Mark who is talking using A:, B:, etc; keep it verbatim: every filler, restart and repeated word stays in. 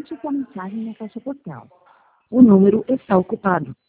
A: Digite sua mensagem na caixa postal. O número está ocupado.